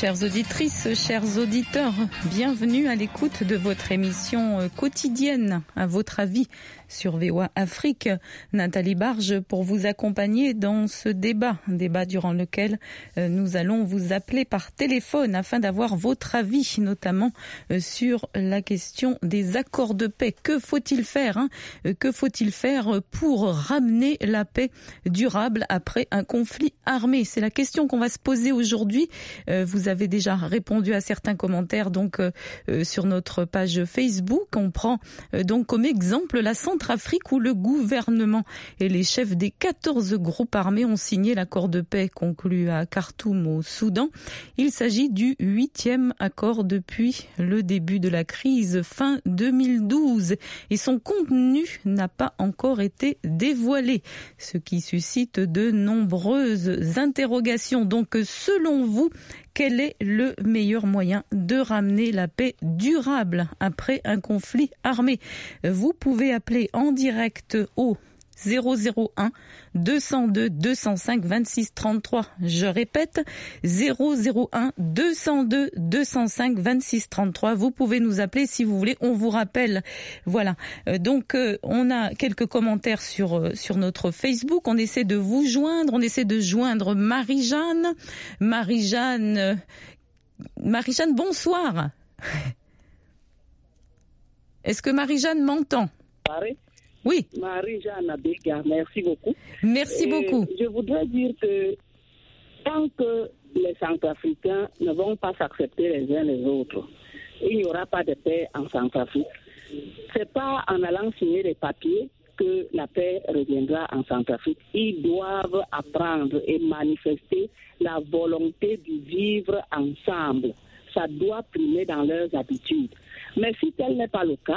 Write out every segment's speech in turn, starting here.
Chères auditrices, chers auditeurs, bienvenue à l'écoute de votre émission quotidienne, à votre avis, sur VOA Afrique. Nathalie Barge pour vous accompagner dans ce débat durant lequel nous allons vous appeler par téléphone afin d'avoir votre avis, notamment sur la question des accords de paix. Que faut-il faire Que faut-il faire pour ramener la paix durable après un conflit armé? C'est la question qu'on va se poser aujourd'hui. Vous avez déjà répondu à certains commentaires donc sur notre page Facebook. On prend donc comme exemple la Centrafrique où le gouvernement et les chefs des 14 groupes armés ont signé l'accord de paix conclu à Khartoum au Soudan. Il s'agit du 8e accord depuis le début de la crise fin 2012 et son contenu n'a pas encore été dévoilé, ce qui suscite de nombreuses interrogations. Donc selon vous, quel est le meilleur moyen de ramener la paix durable après un conflit armé? Vous pouvez appeler en direct au 001 202 205 26 33. Je répète, 001 202 205 26 33. Vous pouvez nous appeler si vous voulez, on vous rappelle. Voilà. Donc on a quelques commentaires sur notre Facebook. On essaie de vous joindre, on essaie de joindre Marie-Jeanne. Marie-Jeanne, bonsoir. Est-ce que Marie-Jeanne m'entend? Oui. Marie-Jeanne Abega, merci beaucoup. Merci beaucoup. Je voudrais dire que tant que les Centrafricains ne vont pas s'accepter les uns les autres, il n'y aura pas de paix en Centrafrique. C'est pas en allant signer des papiers que la paix reviendra en Centrafrique. Ils doivent apprendre et manifester la volonté de vivre ensemble. Ça doit primer dans leurs habitudes. Mais si tel n'est pas le cas,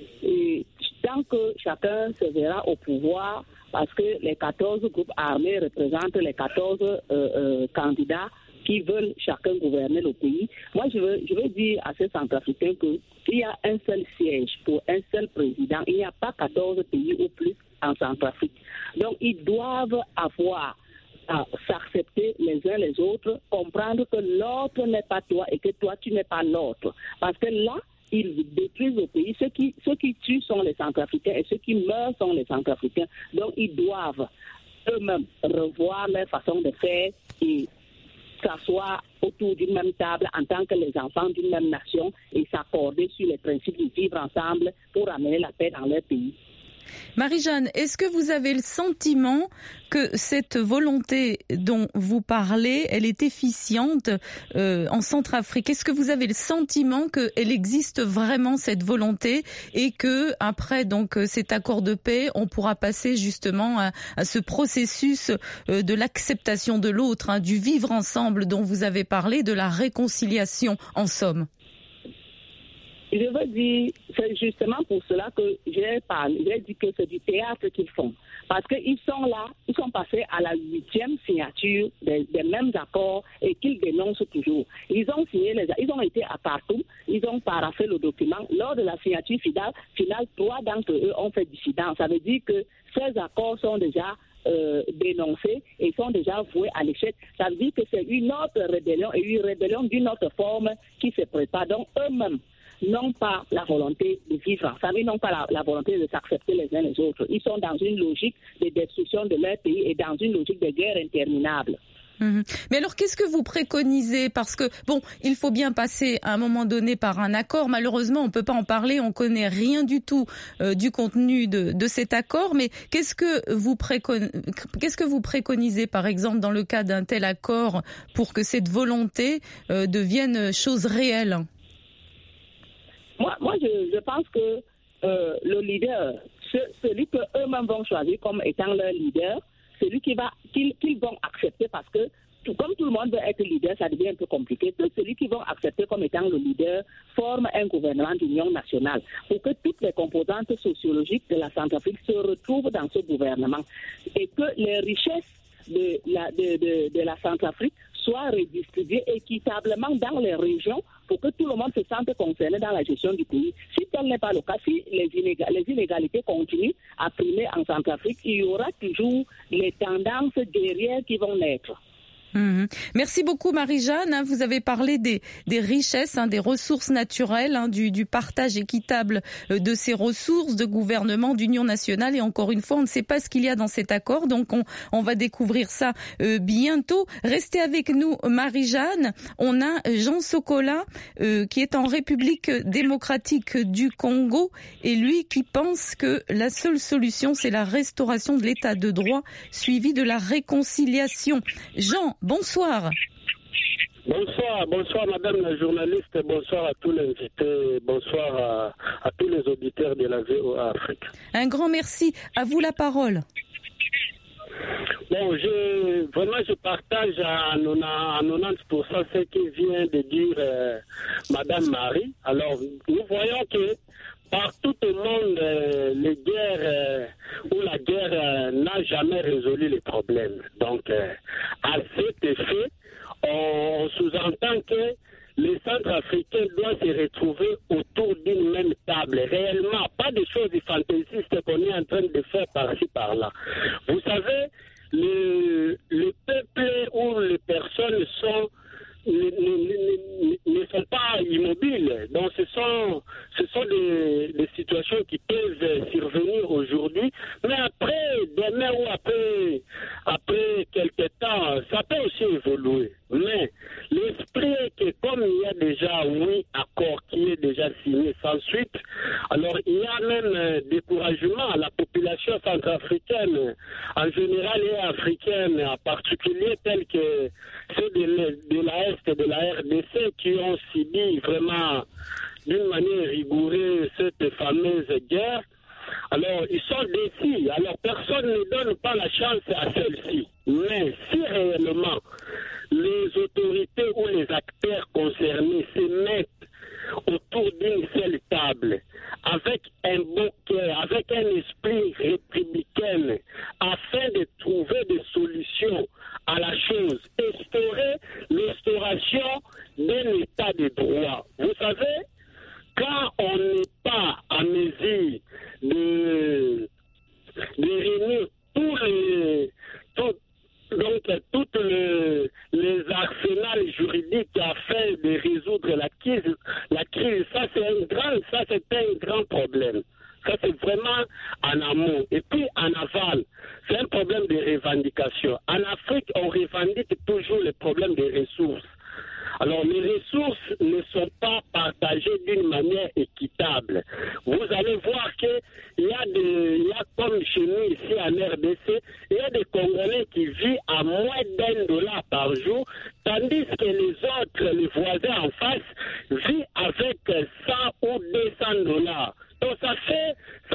tant que chacun se verra au pouvoir, parce que les 14 groupes armés représentent les 14 candidats qui veulent chacun gouverner le pays. Moi, je veux dire à ces Centrafricains qu'il y a un seul siège pour un seul président. Il n'y a pas 14 pays ou plus en Centrafrique. Donc, ils doivent avoir à s'accepter les uns les autres, comprendre que l'autre n'est pas toi et que toi, tu n'es pas l'autre. Parce que là, ils détruisent le pays. Ceux qui tuent sont les Centrafricains et ceux qui meurent sont les Centrafricains. Donc, ils doivent eux-mêmes revoir leur façon de faire et s'asseoir autour d'une même table en tant que les enfants d'une même nation et s'accorder sur les principes de vivre ensemble pour amener la paix dans leur pays. Marie-Jeanne, est-ce que vous avez le sentiment que cette volonté dont vous parlez, elle est efficiente en Centrafrique? Est-ce que vous avez le sentiment qu'elle existe vraiment, cette volonté, et que après donc cet accord de paix, on pourra passer justement à ce processus de l'acceptation de l'autre, du vivre ensemble dont vous avez parlé, de la réconciliation en somme? Je veux dire, c'est justement pour cela que j'ai dit que c'est du théâtre qu'ils font. Parce qu'ils sont là, ils sont passés à la 8e signature des mêmes accords et qu'ils dénoncent toujours. Ils ont signé ils ont été à Khartoum, ils ont paraphé le document. Lors de la signature finale, 3 d'entre eux ont fait dissidence. Ça veut dire que ces accords sont déjà dénoncés et sont déjà voués à l'échec. Ça veut dire que c'est une autre rébellion et une rébellion d'une autre forme qui se prépare. Donc eux-mêmes n'ont pas la volonté de vivre ensemble, ils n'ont pas la volonté de s'accepter les uns les autres. Ils sont dans une logique de destruction de leur pays et dans une logique de guerre interminable. Mais alors, qu'est-ce que vous préconisez? Parce que, bon, il faut bien passer à un moment donné par un accord. Malheureusement, on ne peut pas en parler, on ne connaît rien du tout du contenu de cet accord. Mais qu'est-ce que vous préconisez, par exemple, dans le cas d'un tel accord, pour que cette volonté devienne chose réelle? Moi, je pense que le leader, celui qu'eux-mêmes vont choisir comme étant leur leader, celui qu'ils vont accepter, parce que comme tout le monde veut être leader, ça devient un peu compliqué, que celui qu'ils vont accepter comme étant le leader forme un gouvernement d'union nationale pour que toutes les composantes sociologiques de la Centrafrique se retrouvent dans ce gouvernement et que les richesses de la Centrafrique soient redistribuées équitablement dans les régions pour que tout le monde se sente concerné dans la gestion du pays. Si tel n'est pas le cas, si les inégalités continuent à primer en Centrafrique, il y aura toujours les tendances guerrières qui vont naître. Merci beaucoup Marie-Jeanne. Vous avez parlé des richesses, des ressources naturelles, du partage équitable de ces ressources, de gouvernement, d'union nationale. Et encore une fois, on ne sait pas ce qu'il y a dans cet accord. Donc on va découvrir ça bientôt. Restez avec nous Marie-Jeanne. On a Jean Sokola qui est en République démocratique du Congo et lui qui pense que la seule solution c'est la restauration de l'état de droit suivie de la réconciliation. Jean, bonsoir. Bonsoir madame la journaliste, bonsoir à tous les invités, bonsoir à tous les auditeurs de la VOA Afrique. Un grand merci, à vous la parole. Bon, je partage à 90% ce que vient de dire madame Marie. Alors, nous voyons que partout au monde, les guerres ou la guerre n'a jamais résolu les problèmes. Donc, à cet effet, on sous-entend que les Centrafricains doivent se retrouver autour d'une même table. Réellement, pas des choses fantaisistes qu'on est en train de faire par-ci, par-là. Vous savez, le peuple ou les personnes ne sont pas immobiles. Donc ce sont des situations qui peuvent survenir aujourd'hui, mais après demain ou après quelque temps, ça peut aussi évoluer. Mais l'esprit est que comme il y a déjà un accord qui est déjà signé sans suite, alors il y a même découragement à la population centrafricaine en général et africaine en particulier, telle que ceux de l'Est et de la RDC qui ont subi vraiment d'une manière rigoureuse cette fameuse guerre. Alors, ils sont déçus. Alors, personne ne donne pas la chance à celle-ci. Mais si réellement les autorités ou les acteurs concernés se mettent autour d'une seule table, avec un bon cœur, avec un esprit républicain, afin de trouver des solutions à la chose, instaurer l'instauration d'un état de droit. Vous savez, quand on n'est pas à mesure de réunir toutes les arsenals juridiques afin de résoudre la crise, ça c'est un grand problème. Ça, c'est vraiment en amont. Et puis, en aval, c'est un problème de revendication. En Afrique, on revendique toujours le problème des ressources. Alors, les ressources ne sont pas partagées d'une manière équitable. Vous allez voir qu'il y a comme chez nous ici en RDC, il y a des Congolais qui vivent à moins d'$1 par jour, tandis que les autres, les voisins en face, vivent avec 100 ou $200. Donc ça fait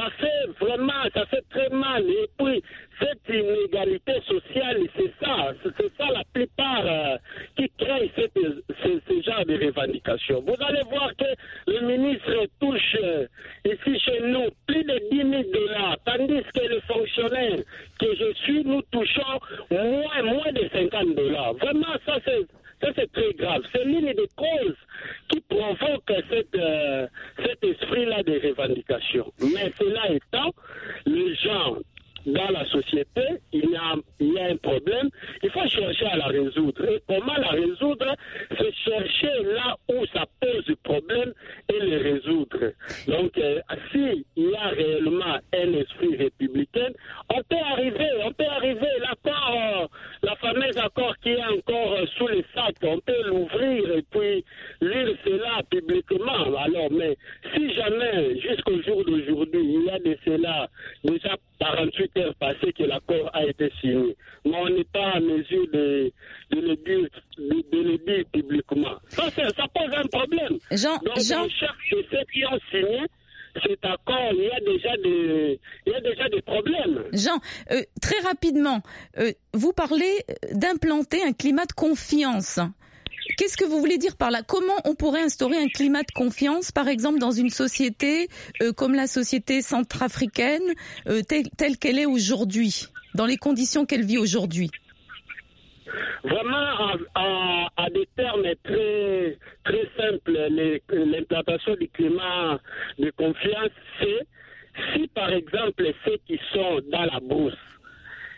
très mal. Et puis cette inégalité sociale, c'est ça la plupart qui crée ce genre de revendications. Vous allez voir que le ministre touche ici chez nous plus de $10,000, tandis que les fonctionnaires que je suis, nous touchons moins de $50. Vraiment, ça c'est très grave. C'est l'une des causes qui provoque cet esprit-là de revendication. Mais cela étant, les gens dans la société, il y a un problème, il faut chercher à la résoudre. Et comment la résoudre? C'est chercher là où ça pose problème et le résoudre. Donc, si il y a réellement un esprit républicain, on peut arriver, l'accord, la fameuse accord qui est encore sous les sacs, on peut l'ouvrir et puis lire cela publiquement. Alors, mais si jamais, jusqu'au jour d'aujourd'hui, il y a de cela déjà 48 heures passées que l'accord a été signé, mais on n'est pas en mesure de le dire publiquement. Ça pose un problème. Jean, dans chaque de ceux qui ont signé cet accord, il y a déjà des problèmes. Jean, très rapidement, vous parlez d'implanter un climat de confiance. Qu'est-ce que vous voulez dire par là? Comment on pourrait instaurer un climat de confiance, par exemple, dans une société comme la société centrafricaine, telle qu'elle est aujourd'hui, dans les conditions qu'elle vit aujourd'hui? Vraiment, à des termes très, très simples, l'implantation du climat de confiance, c'est si, par exemple, ceux qui sont dans la bourse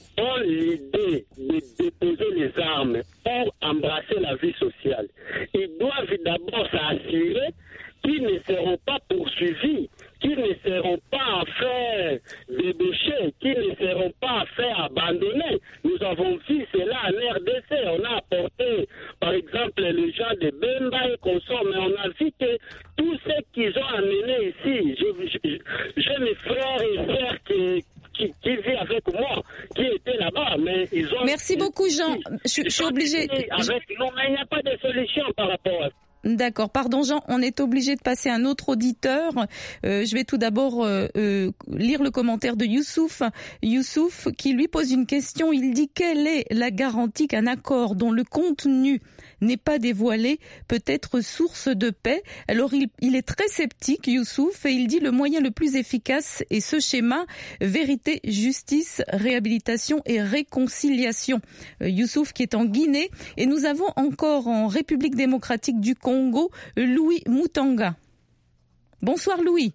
ont l'idée de déposer les armes pour embrasser la vie sociale, ils doivent d'abord s'assurer qu'ils ne seront pas poursuivis, qu'ils ne seront pas fait déboucher, qu'ils ne seront pas fait abandonner. Nous avons vu cela en RDC. On a apporté, par exemple, les gens de Bemba et consorts, mais on a vu que tous ceux qu'ils ont amenés ici, j'ai mes frères et sœurs qui vivent avec moi, qui étaient là-bas, mais ils ont... Merci beaucoup, Jean. Je suis obligé... Avec nous, mais il n'y a pas de solution par rapport à ça. D'accord, pardon Jean, on est obligé de passer à un autre auditeur. Je vais tout d'abord lire le commentaire de Youssouf. Youssouf qui lui pose une question, il dit: quelle est la garantie qu'un accord dont le contenu n'est pas dévoilé peut être source de paix? Alors il est très sceptique, Youssouf, et il dit: le moyen le plus efficace est ce schéma: vérité, justice, réhabilitation et réconciliation. Youssouf qui est en Guinée, et nous avons encore en République démocratique du Congo, Louis Moutanga. Bonsoir Louis.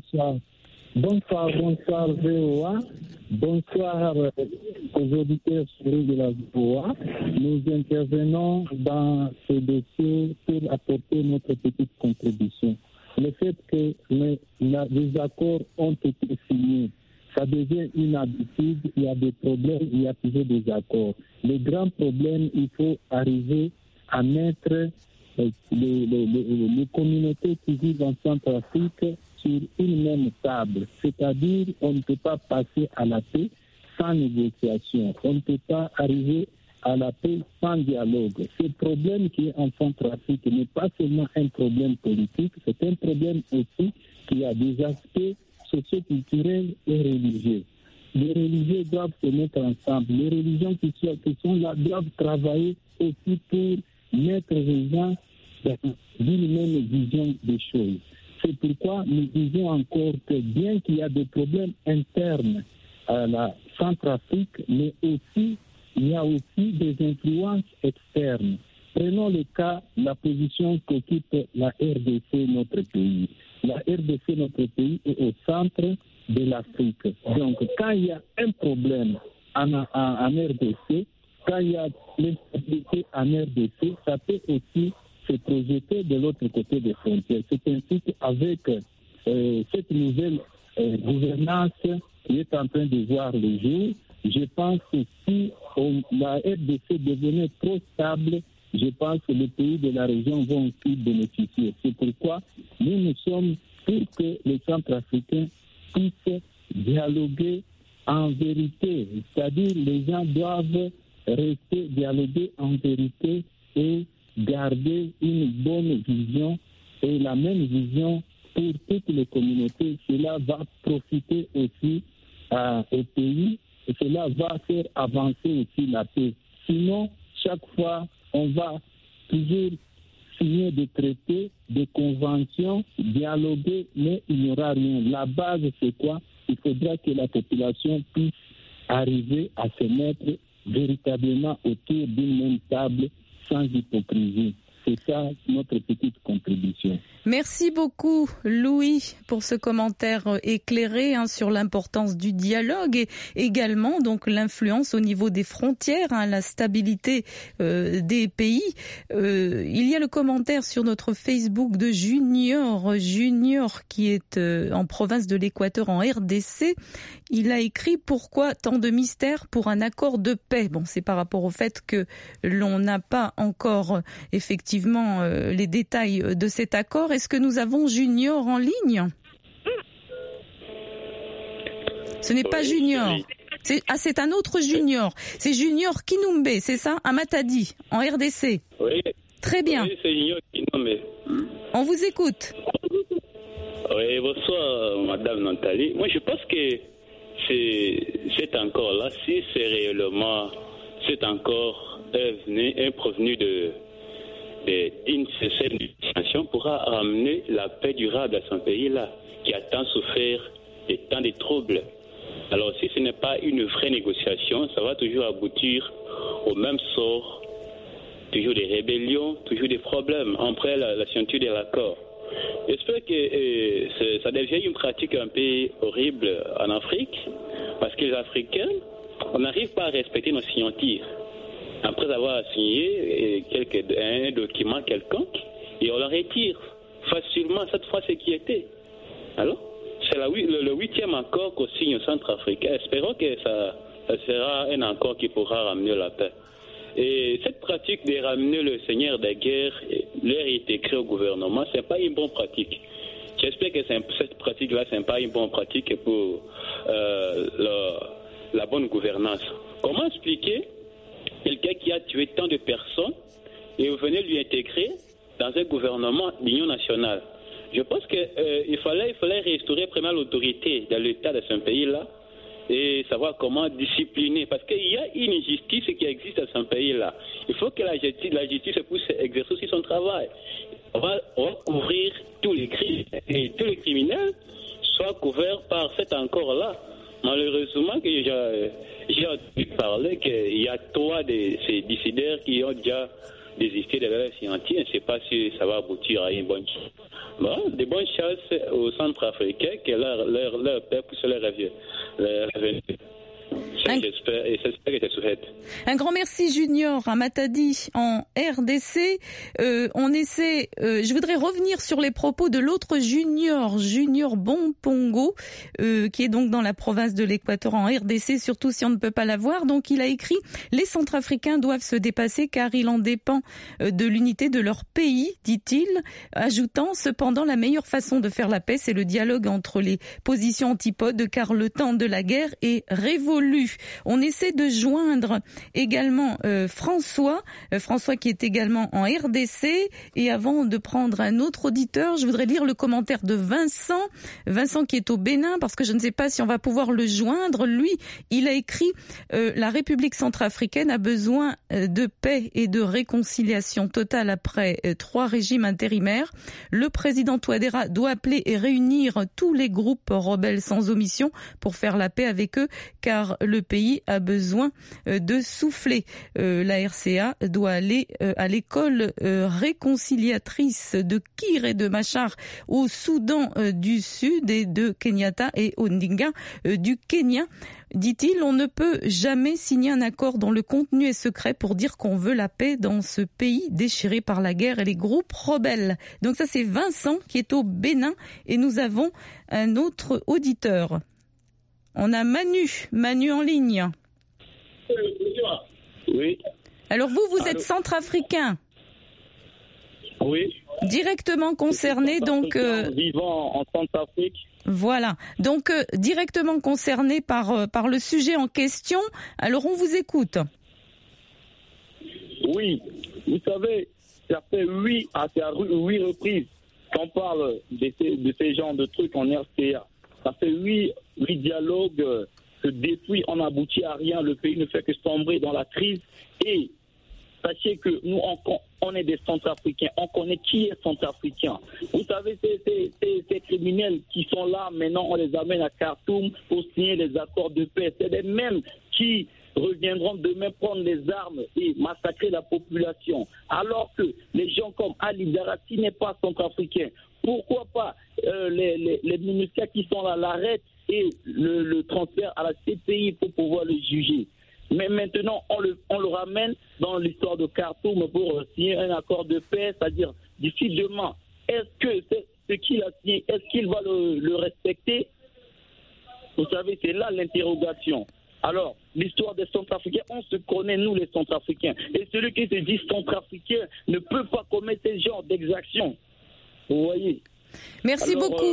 Bonsoir VOA. Bonsoir aux auditeurs de la VOA. Nous intervenons dans ce dossier pour apporter notre petite contribution. Le fait que les accords ont été signés, ça devient une habitude, il y a des problèmes, il y a toujours des accords. Le grand problème, il faut arriver à mettre les communautés qui vivent en Centrafrique sur une même table. C'est-à-dire, on ne peut pas passer à la paix sans négociation. On ne peut pas arriver à la paix sans dialogue. Ce problème qui est en Centrafrique n'est pas seulement un problème politique, c'est un problème aussi qui a des aspects socio-culturels et religieux. Les religieux doivent se mettre ensemble. Les religions qui sont là doivent travailler aussi pour mettre les gens dans une même vision des choses. C'est pourquoi nous disons encore que bien qu'il y a des problèmes internes à la Centrafrique, mais aussi il y a aussi des influences externes. Prenons le cas, la position qu'occupe la RDC, notre pays. La RDC, notre pays, est au centre de l'Afrique. Donc, quand il y a un problème en RDC, quand il y a l'instabilité en RDC, ça peut aussi se projeter de l'autre côté des frontières. C'est ainsi qu'avec cette nouvelle gouvernance qui est en train de voir le jour, je pense que si la RDC devenait trop stable, je pense que les pays de la région vont aussi bénéficier. C'est pourquoi nous sommes pour que les Centrafricains puissent dialoguer en vérité. C'est-à-dire les gens doivent rester dialoguer en vérité et garder une bonne vision et la même vision pour toutes les communautés. Cela va profiter aussi au pays et cela va faire avancer aussi la paix. Sinon, chaque fois, on va toujours signer des traités, des conventions, dialoguer, mais il n'y aura rien. La base, c'est quoi? Il faudra que la population puisse arriver à se mettre véritablement autour d'une même table sans hypocrisie. C'est ça notre petite contribution. Merci beaucoup Louis pour ce commentaire éclairé sur l'importance du dialogue et également donc l'influence au niveau des frontières, la stabilité des pays. Il y a le commentaire sur notre Facebook de Junior qui est en province de l'Équateur en RDC. Il a écrit: pourquoi tant de mystère pour un accord de paix? Bon, c'est par rapport au fait que l'on n'a pas encore effectivement les détails de cet accord. Est-ce que nous avons Junior en ligne? Ce n'est pas Junior. C'est un autre Junior. C'est Junior Kinumbe, c'est ça? À Matadi, en RDC. Oui. Très bien. Oui, c'est Junior Kinumbe. On vous écoute. Oui, bonsoir, Madame Nathalie. Moi, je pense que cet accord-là, si c'est réellement cet accord est provenu d'une certaine destination, pourra ramener la paix durable à son pays-là, qui a tant souffert de tant de troubles. Alors, si ce n'est pas une vraie négociation, ça va toujours aboutir au même sort, toujours des rébellions, toujours des problèmes après la signature de l'accord. J'espère que ça devient une pratique un peu horrible en Afrique, parce que les Africains, on n'arrive pas à respecter nos signatures. Après avoir signé un document quelconque, et on le retire facilement. Cette fois, c'est qui était. Alors, c'est le 8e accord qu'on signe au Centrafricain. Espérons que ça sera un accord qui pourra ramener la paix. Et cette pratique de ramener le seigneur des guerres, leur est écrit au gouvernement, ce n'est pas une bonne pratique. J'espère que cette pratique-là, ce n'est pas une bonne pratique pour la bonne gouvernance. Comment expliquer quelqu'un qui a tué tant de personnes et vous venez lui intégrer dans un gouvernement d'union nationale? Je pense qu'il fallait restaurer premièrement l'autorité de l'État de ce pays-là et savoir comment discipliner. Parce qu'il y a une injustice qui existe dans ce pays-là. Il faut que la justice puisse exercer aussi son travail. On va couvrir tous les crimes et tous les criminels soient couverts par cet accord-là. Malheureusement, j'ai entendu parler qu'il y a 3 de ces décideurs qui ont déjà désisté de leur scientifique. Je ne sais pas si ça va aboutir à une bonne chose. Bon, de bonnes chances aux Centrafricains que leur père puisse leur revenir. J'espère et c'est ce que je souhaite. Un grand merci Junior à Matadi en RDC. Je voudrais revenir sur les propos de l'autre Junior Bompongo, qui est donc dans la province de l'Équateur en RDC, surtout si on ne peut pas la voir. Donc il a écrit « Les Centrafricains doivent se dépasser car il en dépend de l'unité de leur pays », dit-il, ajoutant « Cependant, la meilleure façon de faire la paix, c'est le dialogue entre les positions antipodes car le temps de la guerre est révolu. » On essaie de joindre également François qui est également en RDC. Et avant de prendre un autre auditeur, je voudrais lire le commentaire de Vincent qui est au Bénin, parce que je ne sais pas si on va pouvoir le joindre. Lui, il a écrit la République centrafricaine a besoin de paix et de réconciliation totale après 3 régimes intérimaires. Le président Touadéra doit appeler et réunir tous les groupes rebelles sans omission pour faire la paix avec eux, car le pays a besoin de souffler. La RCA doit aller à l'école réconciliatrice de Kir et de Machar au Soudan du Sud et de Kenyatta et Odinga du Kenya. Dit-il, on ne peut jamais signer un accord dont le contenu est secret pour dire qu'on veut la paix dans ce pays déchiré par la guerre et les groupes rebelles. Donc ça, c'est Vincent qui est au Bénin et nous avons un autre auditeur. On a Manu en ligne. Oui. Alors vous êtes centrafricain. Oui. Directement concerné, donc... vivant en Centrafrique. Voilà. Donc, directement concerné par le sujet en question. Alors, on vous écoute. Oui. Vous savez, ça fait 8 reprises qu'on parle de ces genres de trucs en RCA. Ça fait 8 dialogues que depuis on n'aboutit à rien. Le pays ne fait que sombrer dans la crise. Et sachez que nous, on est des Centrafricains. On connaît qui est Centrafricain. Vous savez, ces criminels qui sont là, maintenant, on les amène à Khartoum pour signer les accords de paix. C'est les mêmes qui reviendront demain prendre les armes et massacrer la population. Alors que les gens comme Ali Darati n'est pas centrafricain. Pourquoi pas les MINUSCA qui sont là l'arrêtent et le transfèrent à la CPI pour pouvoir le juger. Mais maintenant, on le ramène dans l'histoire de Khartoum pour signer un accord de paix, c'est-à-dire d'ici demain. Est-ce que ce qu'il a signé, est-ce qu'il va le respecter? Vous savez, c'est là l'interrogation. Alors, l'histoire des Centrafricains, on se connaît, nous les Centrafricains. Et celui qui se dit Centrafricain ne peut pas commettre ce genre d'exactions. Vous voyez? Merci beaucoup.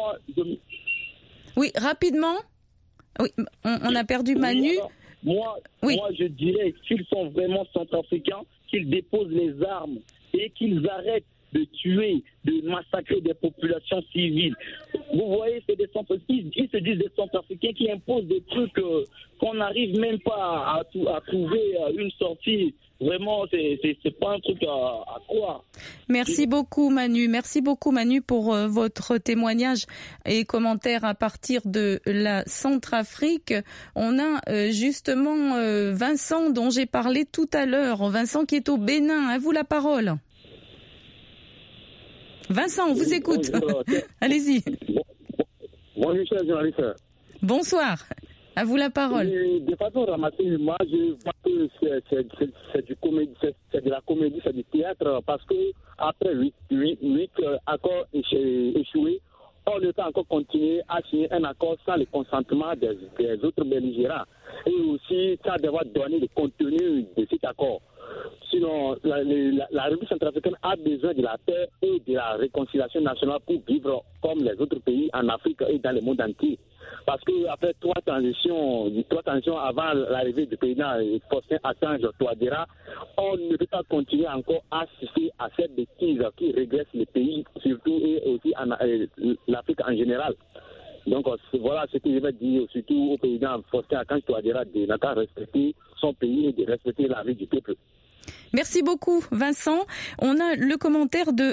Oui, rapidement. Oui, on a perdu Manu. Alors, moi, je dirais qu'ils sont vraiment centrafricains, qu'ils déposent les armes et qu'ils arrêtent de tuer, de massacrer des populations civiles. Vous voyez, c'est des Centrafricains, ils se disent des Centrafricains qui imposent des trucs qu'on n'arrive même pas à trouver une sortie. Vraiment, c'est pas un truc à croire. Merci beaucoup Manu. Merci beaucoup Manu pour votre témoignage et commentaire à partir de la Centrafrique. On a justement Vincent dont j'ai parlé tout à l'heure. Vincent qui est au Bénin. À vous la parole. Vincent, on vous écoute. Allez-y. Bonjour, cher journaliste. Bonsoir. À vous la parole. Et de façon ramassée, moi, je vois que c'est de la comédie, c'est du théâtre, parce que après 8 accords échoués, on ne peut encore continuer à signer un accord sans le consentement des autres belligérants. Et aussi, ça doit donner le contenu de cet accord. Sinon, la République centrafricaine a besoin de la paix et de la réconciliation nationale pour vivre comme les autres pays en Afrique et dans le monde entier. Parce qu'après trois transitions avant l'arrivée du président Faustin Archange Touadéra, on ne peut pas continuer encore à assister à cette bêtise qui régresse les pays, surtout et aussi l'Afrique en général. Donc voilà ce que je vais dire surtout au président Faustin Archange Touadéra de ne pas respecter son pays et de respecter la vie du peuple. Merci beaucoup Vincent. On a le commentaire de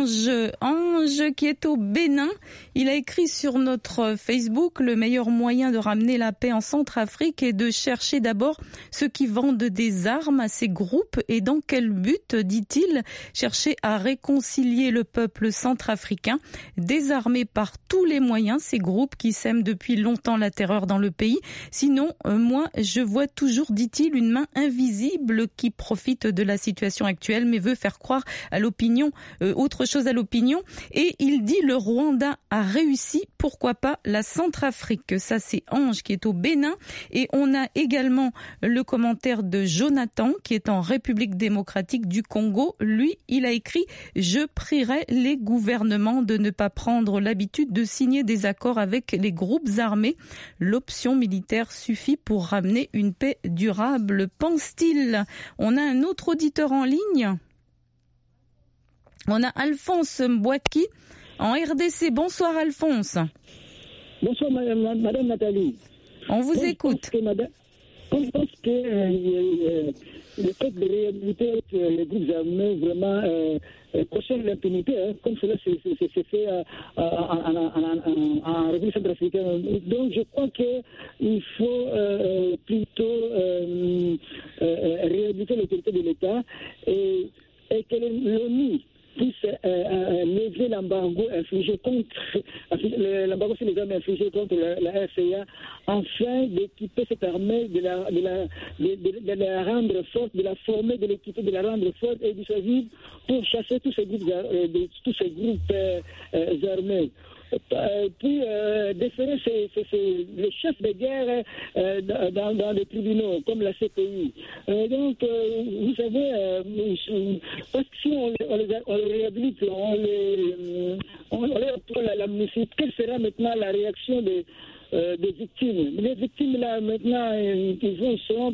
Ange qui est au Bénin. Il a écrit sur notre Facebook: le meilleur moyen de ramener la paix en Centrafrique est de chercher d'abord ceux qui vendent des armes à ces groupes. Et dans quel but, dit-il? Chercher à réconcilier le peuple centrafricain, désarmer par tous les moyens ces groupes qui sèment depuis longtemps la terreur dans le pays. Sinon, moi je vois toujours, dit-il, une main invisible qui profite de la situation actuelle mais veut faire croire à l'opinion autre chose à l'opinion. Et il dit: le Rwanda a réussi, pourquoi pas la Centrafrique? Ça, c'est Ange qui est au Bénin. Et on a également le commentaire de Jonathan qui est en République démocratique du Congo. Lui, il a écrit: je prierai les gouvernements de ne pas prendre l'habitude de signer des accords avec les groupes armés. L'option militaire suffit pour ramener une paix durable, pense-t-il. On a un autre auditeur en ligne. On a Alphonse Mbouaki en RDC. Bonsoir Alphonse. Bonsoir Madame Nathalie. On vous écoute. Je pense que le fait de réhabiliter les groupes armés vraiment cautionne l'impunité, comme cela s'est fait en République centrafricaine. Donc je crois qu'il faut plutôt réhabiliter l'autorité de l'État et que l'ONU puisse lever l'embargo infligé contre l'embargo sur les armes infligé contre la RCA, afin d'équiper cette armée, de la rendre forte, de la former, de l'équiper, de la rendre forte et dissuasive pour chasser tous ces groupes armés. Puis déférer les chefs de guerre dans les tribunaux comme la CPI. Donc, vous savez, parce que si on les réhabilite, on les pour l'amnistie, quelle sera maintenant la réaction des victimes? Les victimes là maintenant, ils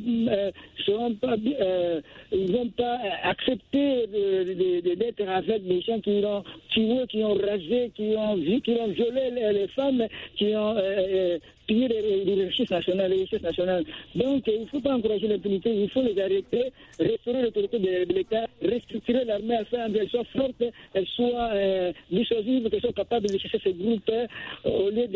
vont pas accepter d'être avec des gens qui ont tué, qui ont rasé, qui ont violé les femmes, qui ont piller les richesses nationales. Donc, il ne faut pas encourager l'impunité, il faut les arrêter, restaurer l'autorité de l'État, restructurer l'armée afin qu'elle soit forte, elle soit dissuasive, qu'elle soit capable de chasser ces groupes au lieu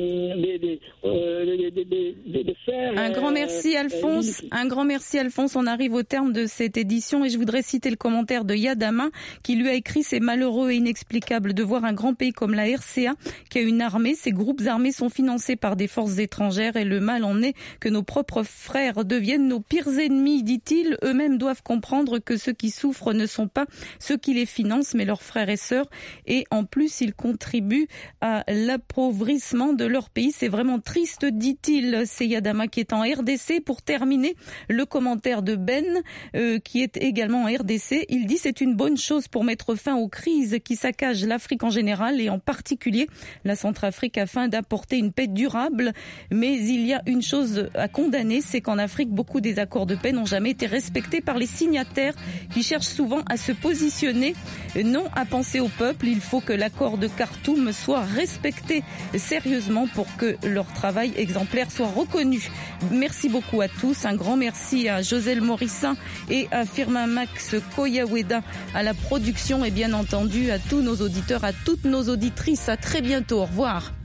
de faire... Un grand merci Alphonse. Un grand merci Alphonse. On arrive au terme de cette édition et je voudrais citer le commentaire de Yadama qui lui a écrit: c'est malheureux et inexplicable de voir un grand pays comme la RCA qui a une armée. Ces groupes armés sont financés par des forces étrangères et le mal en est que nos propres frères deviennent nos pires ennemis, dit-il. Eux-mêmes doivent comprendre que ceux qui souffrent ne sont pas ceux qui les financent mais leurs frères et sœurs, et en plus ils contribuent à l'appauvrissement de leur pays. C'est vraiment triste, dit-il. C'est Yadama qui est en RDC. Pour terminer, le commentaire de Ben qui est également en RDC. Il dit: c'est une bonne chose pour mettre fin aux crises qui saccagent l'Afrique en général et en particulier la Centrafrique afin d'apporter une paix durable. Mais il y a une chose à condamner, c'est qu'en Afrique, beaucoup des accords de paix n'ont jamais été respectés par les signataires qui cherchent souvent à se positionner, non à penser au peuple. Il faut que l'accord de Khartoum soit respecté sérieusement pour que leur travail exemplaire soit reconnu. Merci beaucoup à tous. Un grand merci à Joselle Morissin et à Firmin Max Koyaweda à la production et bien entendu à tous nos auditeurs, à toutes nos auditrices. À très bientôt. Au revoir.